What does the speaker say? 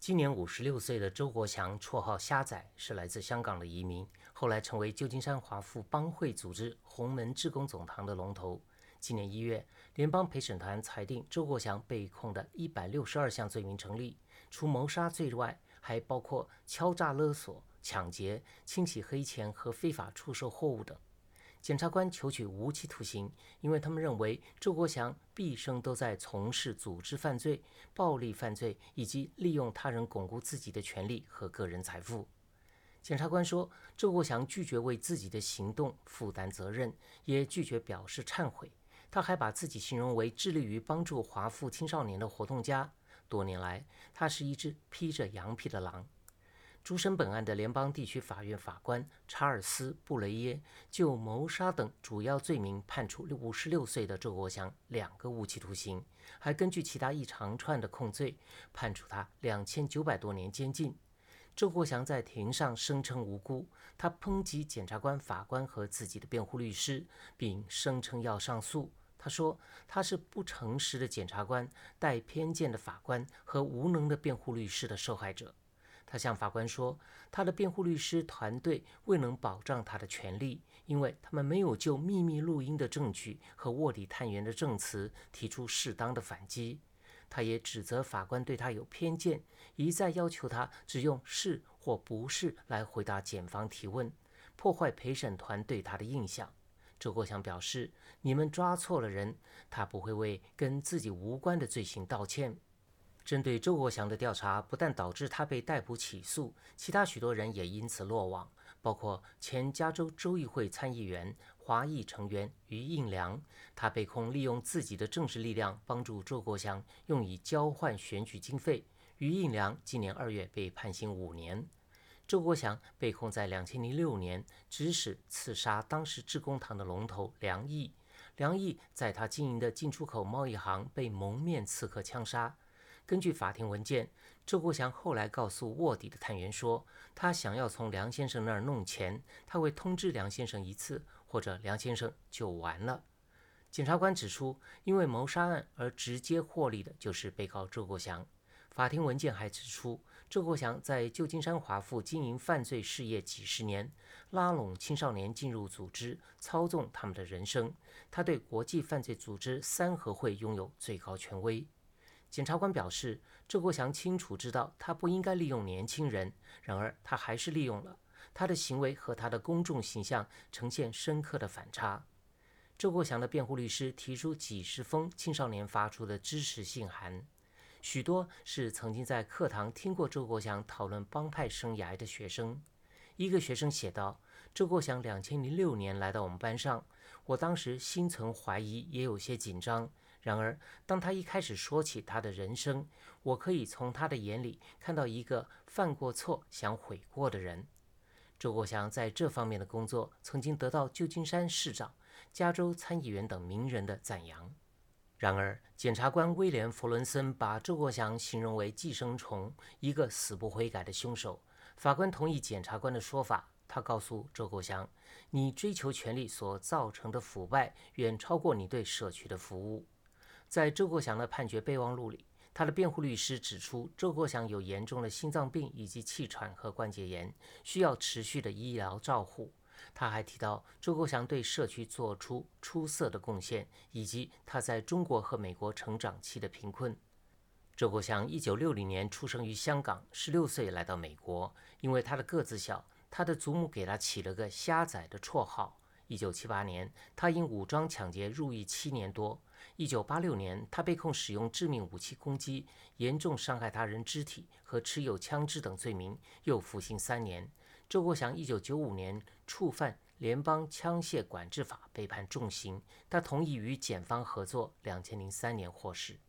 今年56岁的周国祥，绰号虾仔，是来自香港的移民，后来成为旧金山华埠帮会组织洪门志工总堂的龙头。今年1月，联邦陪审团裁定周国祥被控的162项罪名成立，除谋杀罪外，还包括敲诈勒索、抢劫、清洗黑钱和非法出售货物等。检察官求取无期徒刑，因为他们认为周国祥毕生都在从事组织犯罪、暴力犯罪以及利用他人巩固自己的权利和个人财富。检察官说，周国祥拒绝为自己的行动负担责任，也拒绝表示忏悔。他还把自己形容为致力于帮助华埠青少年的活动家。多年来，他是一只披着羊皮的狼。主审本案的联邦地区法院法官查尔斯·布雷耶就谋杀等主要罪名判处56岁的周国祥2个无期徒刑，还根据其他一长串的控罪判处他2900多年监禁。周国祥在庭上声称无辜，他抨击检察官、法官和自己的辩护律师，并声称要上诉。他说他是不诚实的检察官、带偏见的法官和无能的辩护律师的受害者。他向法官说，他的辩护律师团队未能保障他的权利，因为他们没有就秘密录音的证据和卧底探员的证词提出适当的反击。他也指责法官对他有偏见，一再要求他只用是或不是来回答检方提问，破坏陪审团对他的印象。周国祥表示，你们抓错了人，他不会为跟自己无关的罪行道歉。针对周国祥的调查不但导致他被逮捕起诉，其他许多人也因此落网，包括前加州州议会参议员、华裔成员于应良。他被控利用自己的政治力量帮助周国祥用以交换选举经费。于应良今年2月被判刑5年。周国祥被控在2006年指使刺杀当时致公堂的龙头梁毅。梁毅在他经营的进出口贸易行被蒙面刺客枪杀。根据法庭文件，周国祥后来告诉卧底的探员说，他想要从梁先生那儿弄钱，他会通知梁先生一次，或者梁先生就完了。检察官指出，因为谋杀案而直接获利的就是被告周国祥。法庭文件还指出，周国祥在旧金山华埠经营犯罪事业几十年，拉拢青少年进入组织，操纵他们的人生。他对国际犯罪组织3合会拥有最高权威。检察官表示，周国祥清楚知道他不应该利用年轻人，然而他还是利用了。他的行为和他的公众形象呈现深刻的反差。周国祥的辩护律师提出几十封青少年发出的支持信函，许多是曾经在课堂听过周国祥讨论帮派生涯的学生。一个学生写道，周国祥2006年来到我们班上，我当时心存怀疑，也有些紧张。然而当他一开始说起他的人生，我可以从他的眼里看到一个犯过错想悔过的人。周国祥在这方面的工作曾经得到旧金山市长、加州参议员等名人的赞扬。然而检察官威廉·弗伦森把周国祥形容为寄生虫，一个死不悔改的凶手。法官同意检察官的说法，他告诉周国祥，你追求权力所造成的腐败远超过你对社区的服务。在周国祥的判决备忘录里，他的辩护律师指出，周国祥有严重的心脏病以及气喘和关节炎，需要持续的医疗照护。他还提到周国祥对社区做出出色的贡献，以及他在中国和美国成长期的贫困。周国祥1960年出生于香港，16岁来到美国。因为他的个子小，他的祖母给他起了个虾仔的绰号。1978年，他因武装抢劫入狱7年多。1986年，他被控使用致命武器攻击、严重伤害他人肢体和持有枪支等罪名，又服刑3年。周国祥1995年触犯联邦枪械管制法，被判重刑。他同意与检方合作，2003年获释。